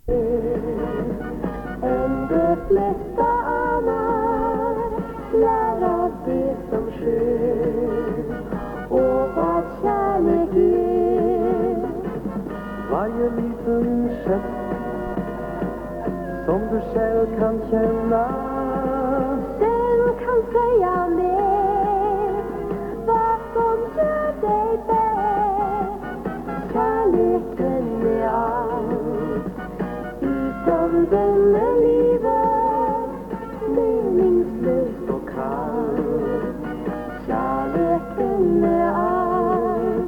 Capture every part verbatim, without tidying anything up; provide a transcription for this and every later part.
Än de flesta anar lära det som sker och vad kärlek är. Varje liten gest som du själv kan känna, den kan säga mer vad som gör dig bäst. Kärleken är allt, utan den är livet meningslöst och kallt. Kärleken är allt.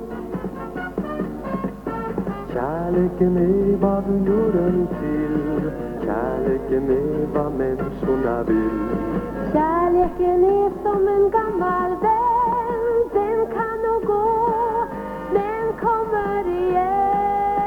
kärleken är vad du gör den till. Kärleken är vad människorna vill. Kärleken är som en gammal vän. Den kan nog gå, men kommer igen.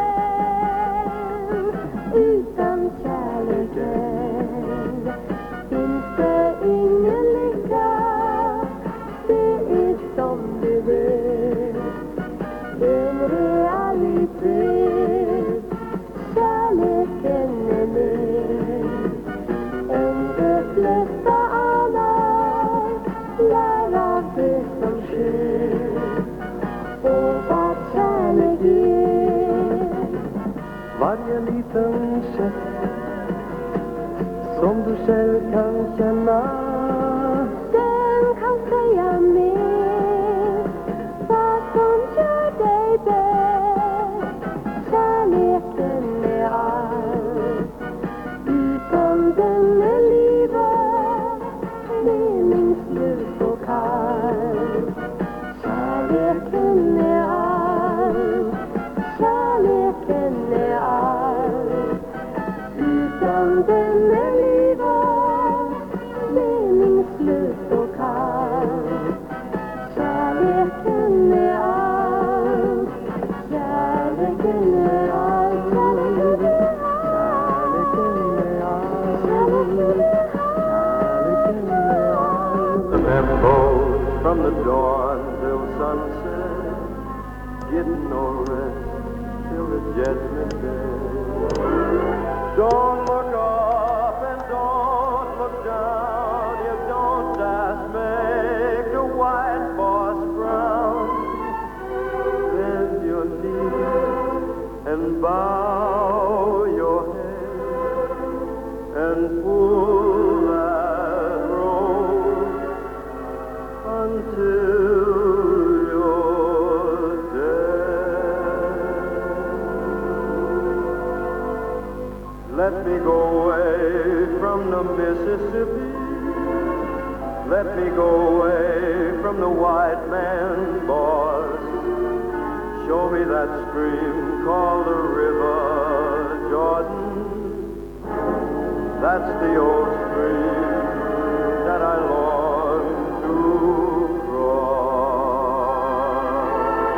Utan kärleken finns det ingen lycka. Det är som du vet en realitet. Kärleken är mer än de flesta anar lär av det som sker och vad kärlek är. Varje liten gest som du själv kan känna, Den kan säga mer vad som gör dig bäst. Kärleken är allt, utan den är livet meningslöst och kallt. Kärleken är allt, kärleken är allt, utan den är livet meningslöst och kallt. Kärleken är allt, kärleken är allt, kärleken är allt, kärleken är allt. the memories from the dawn till sunset, getting no rest till the judgment day. Don't look up and don't look down. You don't just make the white horse brown. Bend your knees and bow your head and pull that rope until you're dead. Let me go away from the Mississippi. Let me go away from the white man's boss. Show me that stream called the River Jordan. That's the old stream that I long to cross.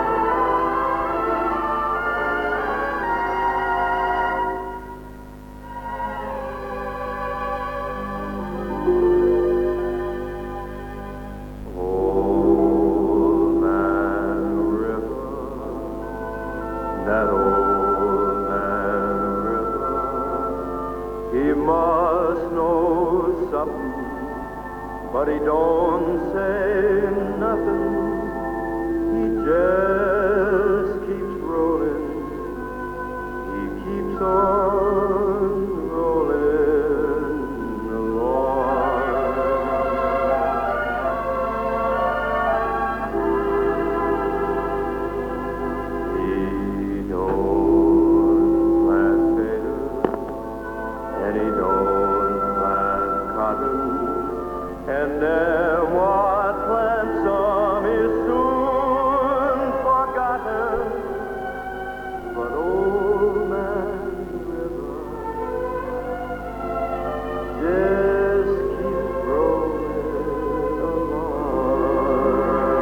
Old Man River, that old man river, he must know something, but he don't say nothing. He just keeps rolling, he keeps on rolling along. He don't plant potatoes, and he don't plant cotton, and then what plants some is soon forgotten. But old man River just keeps rolling along.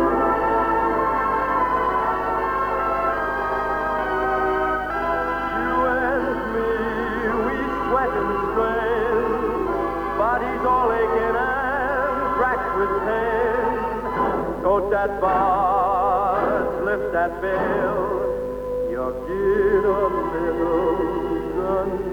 You and me, we sweat and strain, bodies all aching and cracked with pain. Tote that box, lift that bell, you're get a little gun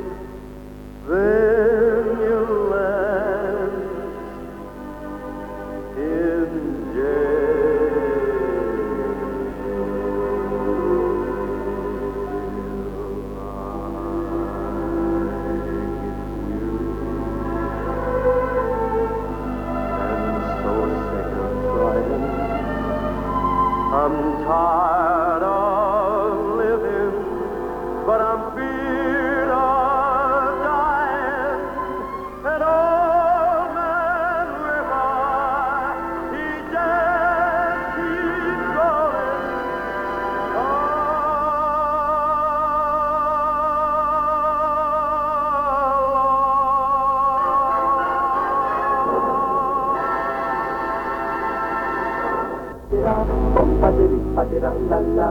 Bomba-di-ra-la-la.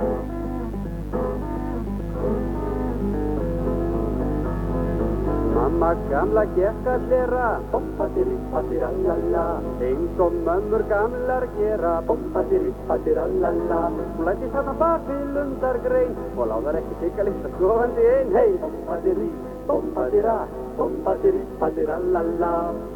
Mamma gamla gekk að hlera, Bomba-di-ri-ba-di-ra-la-la. eins og mömmur gamlar gera. Bomba-di-ri-ba-di-ra-la-la. Hún læddist þarna bak við lundargrein og láðar ekki sigga litla sofandi ein. Hey! Bomba-di-ri, bomba-di-ra, bomba-di-ri-ba-di-ra-la-la.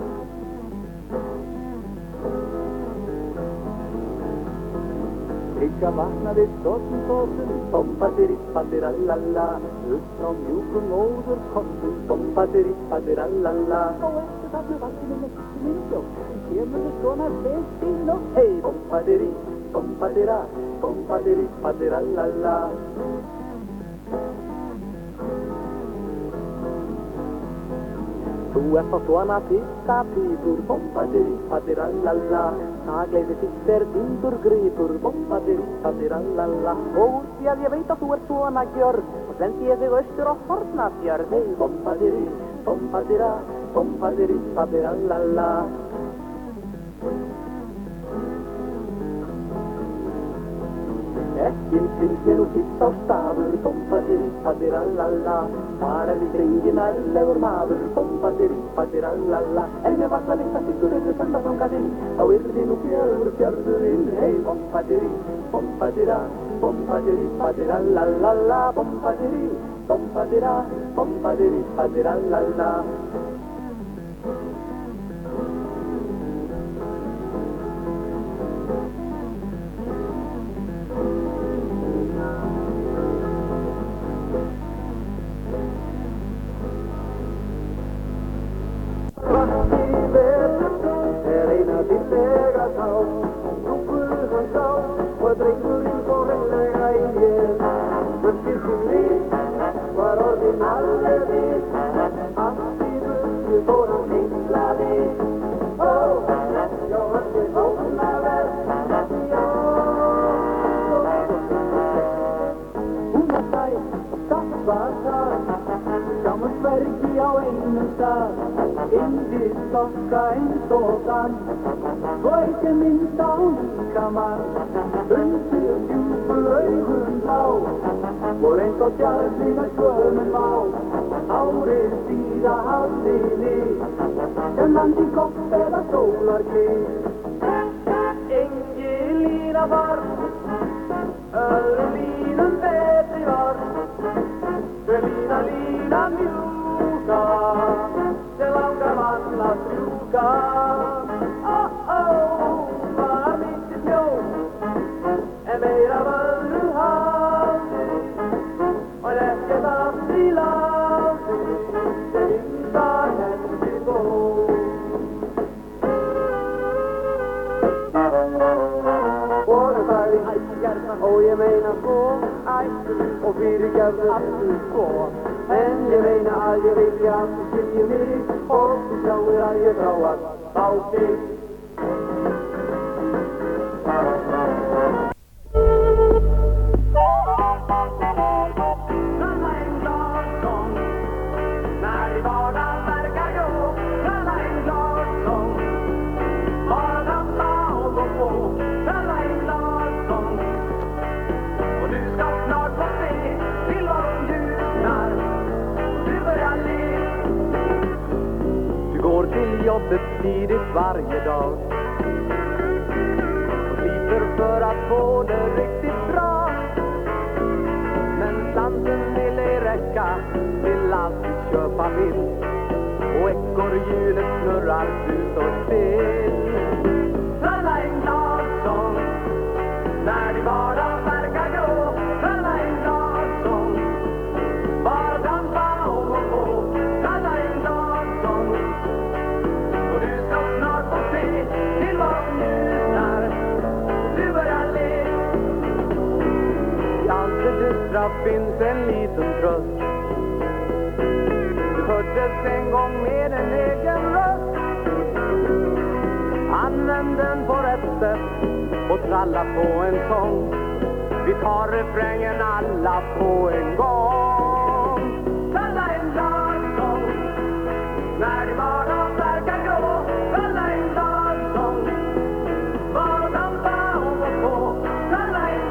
Sigga vaknaði stóttum stóttum, Bomba-di-ri-ba-di-ra-la-la. upp á mjúkum móðurkossum. Bomba-di-ri-ba-di-ra-la-la. Og eftir þarna vaktinu með minn sjók, kemur þið svona fyrst í nótt. Hey, bomba-di-ri, bomba-di-ra, bomba-di-ri-ba-di-ra-la-la. Þú ert á svona fyrsta pípur, Bomba-di-ri-ba-di-ra-la-la. það gleði þitt er dyndur gripur. Bomba-di-ri-ba-di-ra-la-la. Og úr því að ég veit að þú ert svona gjörn, og sendi ég þig austur á Hornafjörð. Hey, bomba-di-ri, bomba-di-ra, bomba-di-ri-ba-di-ra-la-la. Ekkin finnst mér nú fyrst á stafur, Bomba-di-ri-ba-di-ra-la-la. Þar er við drengin ærlegur maður, Bomba-di-ri-ba-di-ra-la-la. En ef alla litla styggur eru senda þangað inn, þá yrði nú fjögur fjörðurinn. Hey, bomba-di-ri, bomba-di-ra, bomba-di-ri-ba-di-ra-la-la-la. Bomba-di-ri, bomba-di-ra, bomba-di-ri-ba-di-ra-la-la. Er eina dýrlega þá, dúkur hann sá, og drengurinn svo hreinlega í mér. Mörgir hún við, var orðin alveg við, allt í ruslu fór hann heillaði. Ó, já, hann er ónaverð, já. Hún var sæl, það var það, sjámansverki á einum stað. Indi stokka eins og þann, svo ekki mynd á líkamann. Undir djúpu augun blá, og eins og djarfinn að svölum á. Árið síða hafðinni, sem landi gott eða sólarglið. Engin lína var, öðrum línum betri var. Hver lína lína mjúka, sem langar mann að strjúka. Ó-ó, var mikið snjó, en meira af öðru hafði, og ekkert allt í landi, sem yngsta hendi bóð. Og það sagði ætgerðan, og ég meina svo, ættu, og fyrirgefðu aftur svo. En ég meina að ég veit ég að þú skiljið mig, og þú sjáir að ég þrá að fá þig. Snölla en glad sång, när i vardagen verkar grå. Snölla en glad sång, bara trampa och gå på. Snölla en glad sång, och du ska snart få se tillvaron ljusnar. Du går till jobbet tidigt varje dag och sliter för att få det riktigt bra. Men slanten vill ej räcka till allt du köpa vill, och ekorrhjulet snurrar, du står still. Snälla en glad sång, när din vardag verkar grå. Snälla en glad sång, bara trampa och gå på. Snälla en glad sång, och du ska snart få se tillvaron ljusnar, och du börjar le. I allt det dystra finns en liten tröst. Du föddes en gång med en egen röst. Använd den på rätt sätt och tralla på en sång. Vi tar refrängen alla på en gång. Tralla en glad sång, när din vardag verkar grå. Tralla en glad sång, bara trampa och gå på. Tralla en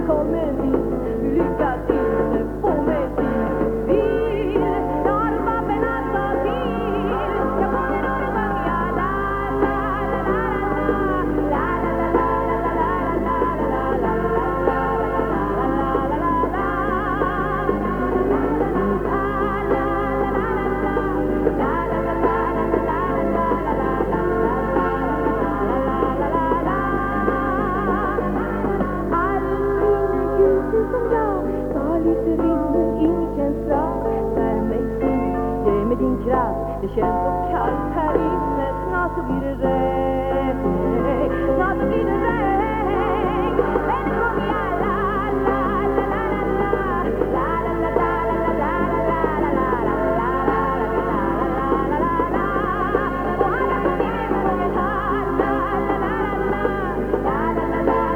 kommer ni, lycka till, få mig till vill. Jag har ett vapen att ta till. Jag kommer att sjunga la la la la la det känns så kallt här inne, snart så blir det regn, snart så blir det regn. Men nu sjunger jag la la la la la la la la la la la la la la la. Och alla som ser mig sjunger la la la la la la la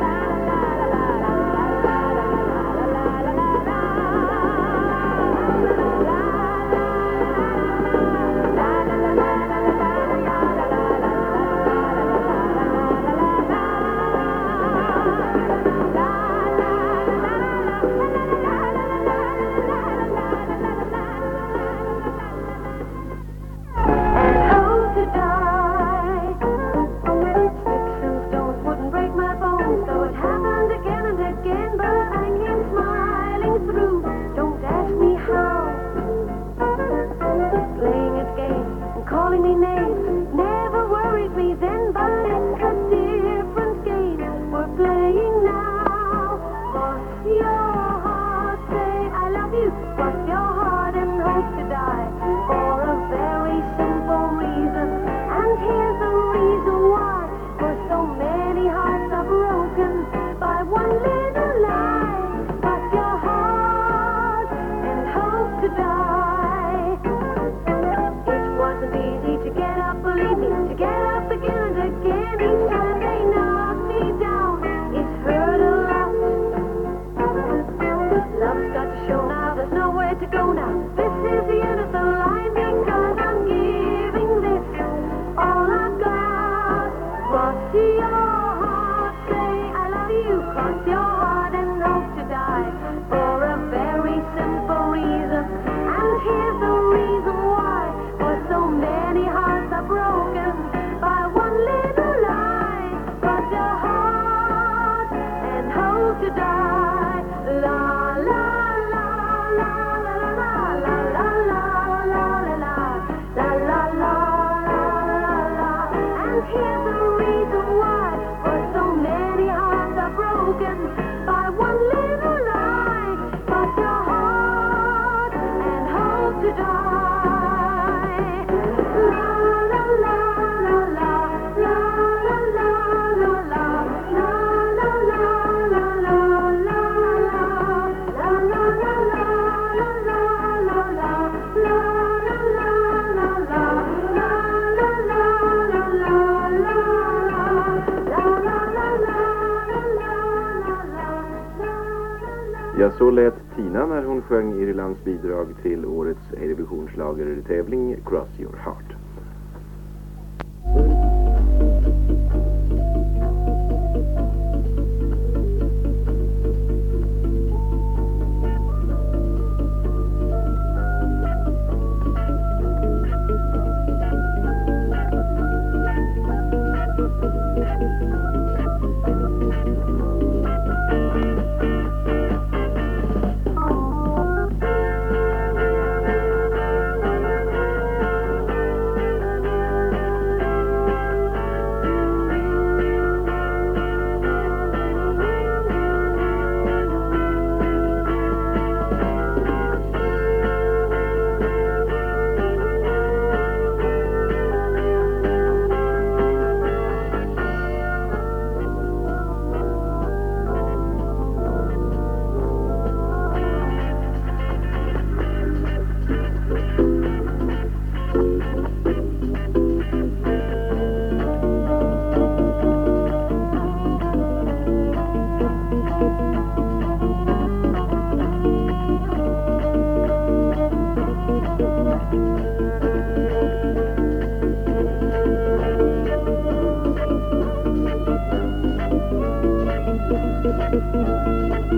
Ja, så lät Tina när hon sjöng Irlands bidrag till årets Eurovision-schlagertävling Cross Your Heart.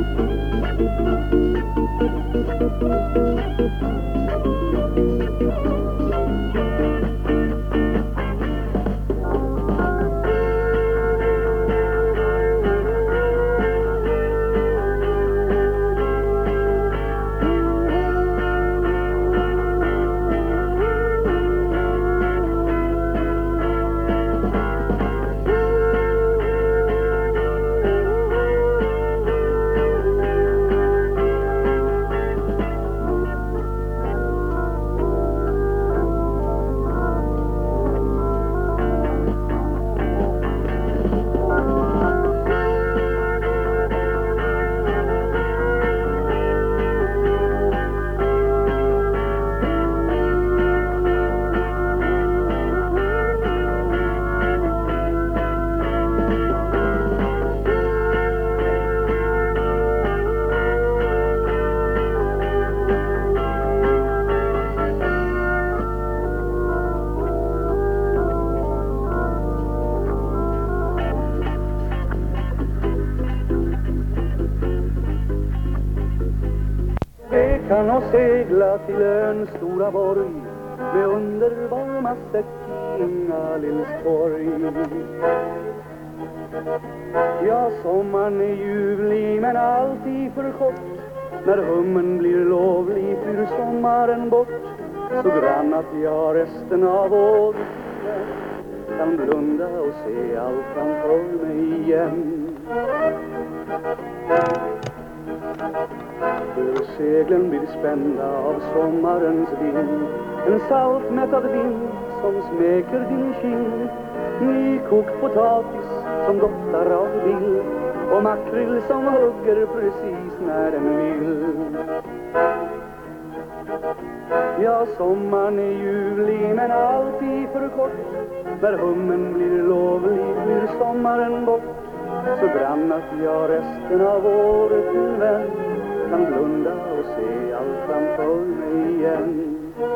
Kan och segla till ön Stora Borg med underbar massa Kinga Lillsborg. Ja, sommaren är ljuvlig men alltid för kort. När hummen blir lovlig flyr sommaren bort. Så grann att jag resten av året kan blunda och se allt framför mig igen. Hur seglen blir spända av sommarens vind. En saltmättad vind som smeker din kind. Nykokt potatis som doftar av vill. Och makrill som hugger precis när den vill. Ja, sommaren är ljuvlig men alltid för kort. När hummen blir lovlig flyr sommaren bort. Så grann att jag resten av året, min vän, kan blunda och se allt framför mig igen.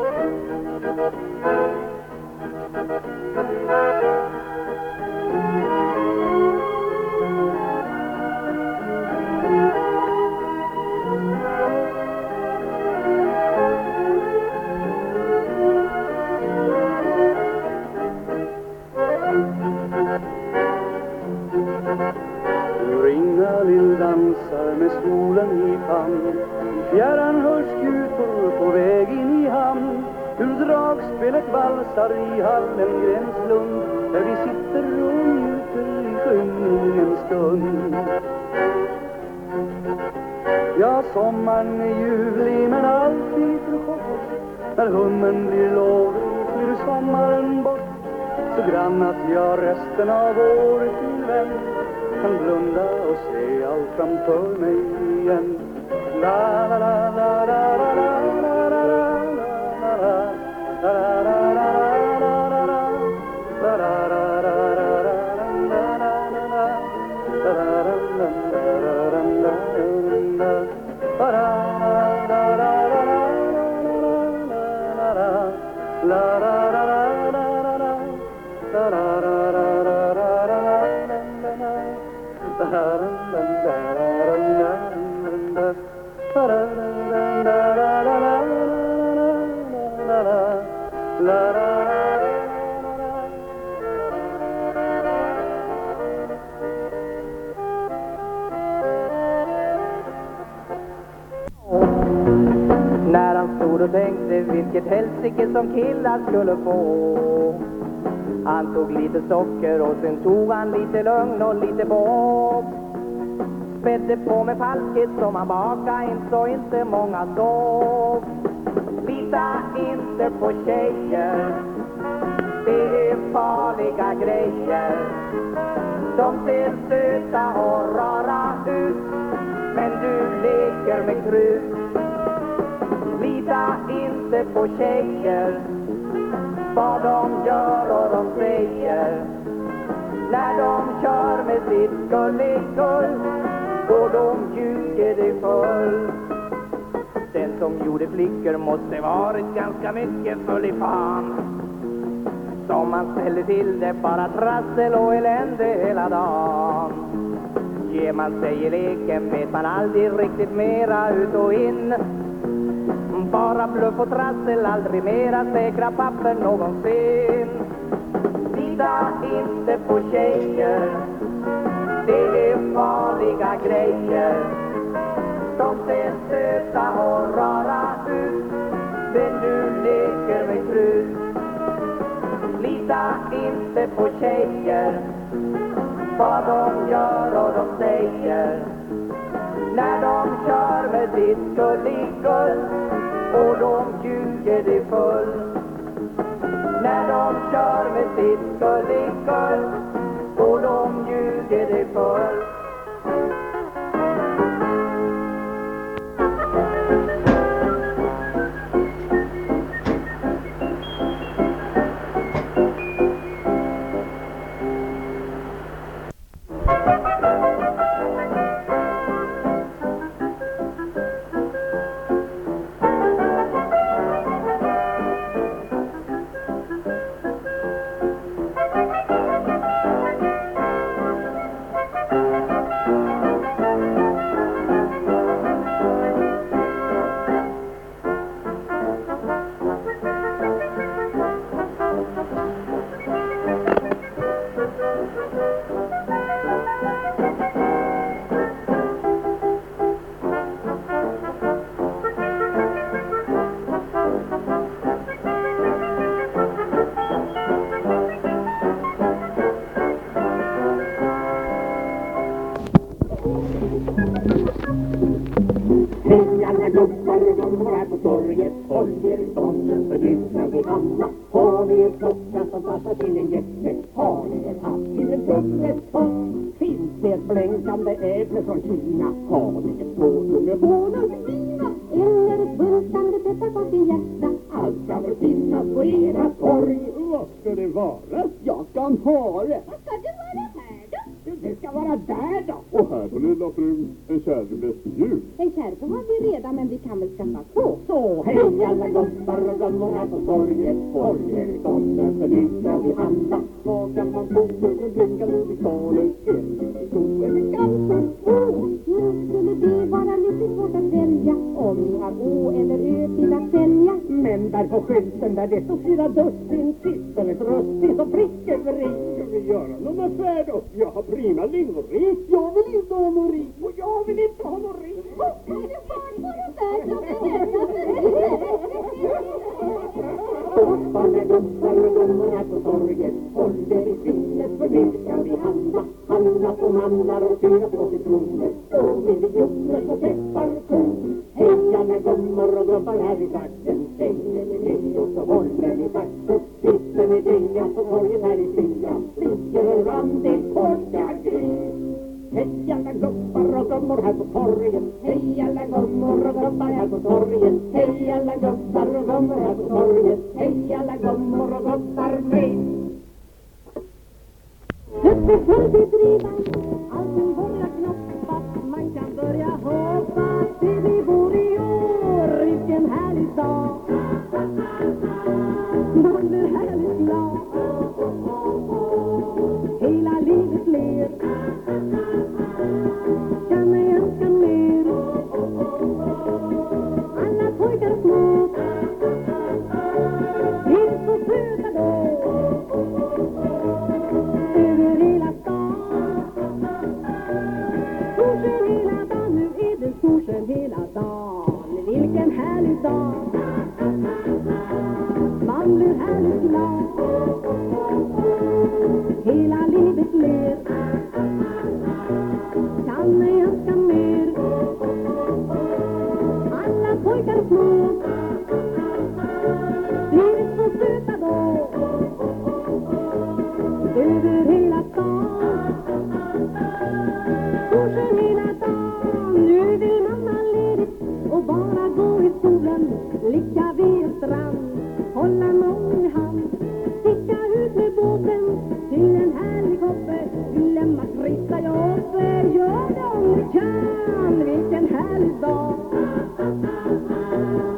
Lill dansar med solen i famn. Fjärran hörs skutor på väg in i hamn. Hur dragspelet valsar i Hallengrens lund. Där vi sitter och njuter i skymning en stund. Ja, sommaren är ljuvlig men alltid för kort. När hummen blir lovlig flyr sommaren bort. Så grann att jag resten av året, min vän, kan blunda och se allt framför mig igen. La la la la la la la la la la la la När han stod och tänkte vilket helsike som killar skulle få. Han tog lite socker och sen tog han lite lugn och lite bob. Spädde på med falket som han bakade in så inte många sov. Lita inte på tjejer, det är farliga grejer. De ser söta och rara ut, men du leker med krut. Lita inte på tjejer, vad de gör och de säger. När de kör med sitt gulligull, och de ljuger dig full. Den som gjorde flickor måste varit ganska mycket full i fan. Som man ställde till det bara trassel och elände hela dagen. Ger man sig i leken vet man aldrig riktigt mera ut och in. Bara bluff och trassel, aldrig mera säkra papper någonsin. Lita inte på tjejer, det är farliga grejer. De ser söta och rara ut, men du leker med krut. Lita inte på tjejer, vad de gör och de säger. När de kör med ditt gulligull och de ljuger dig full. När de kör med sitt gulligull och de ljuger dig full. Gör de kan, vilken härlig dag.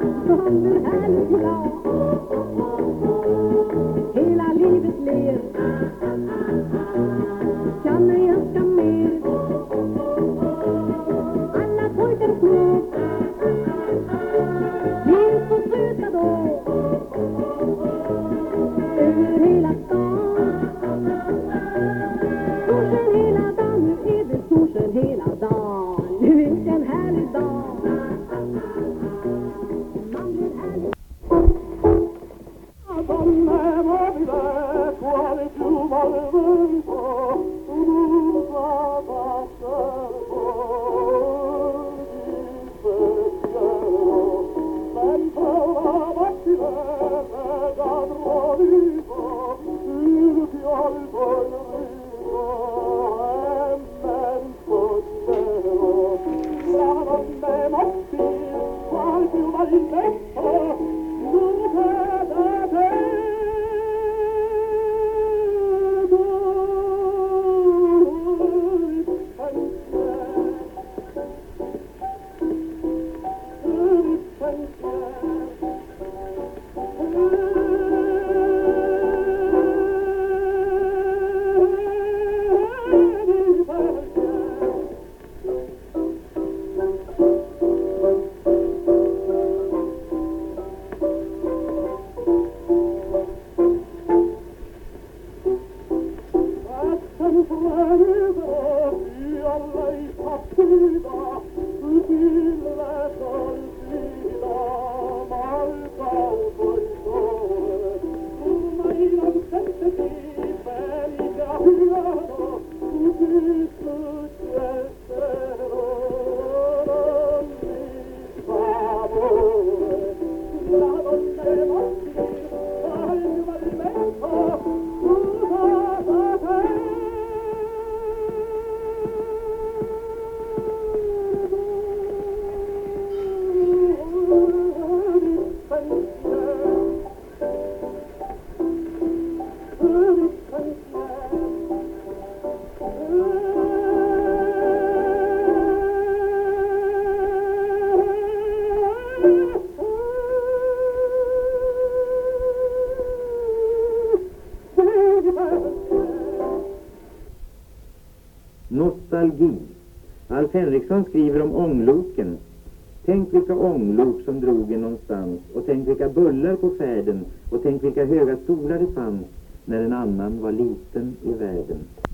Nostalgi. Alf Henriksson skriver om ångloken. Tänk vilka ånglok som drog en någonstans, och tänk vilka bullar på färden, och tänk vilka höga stolar det fanns när en annan var liten i världen.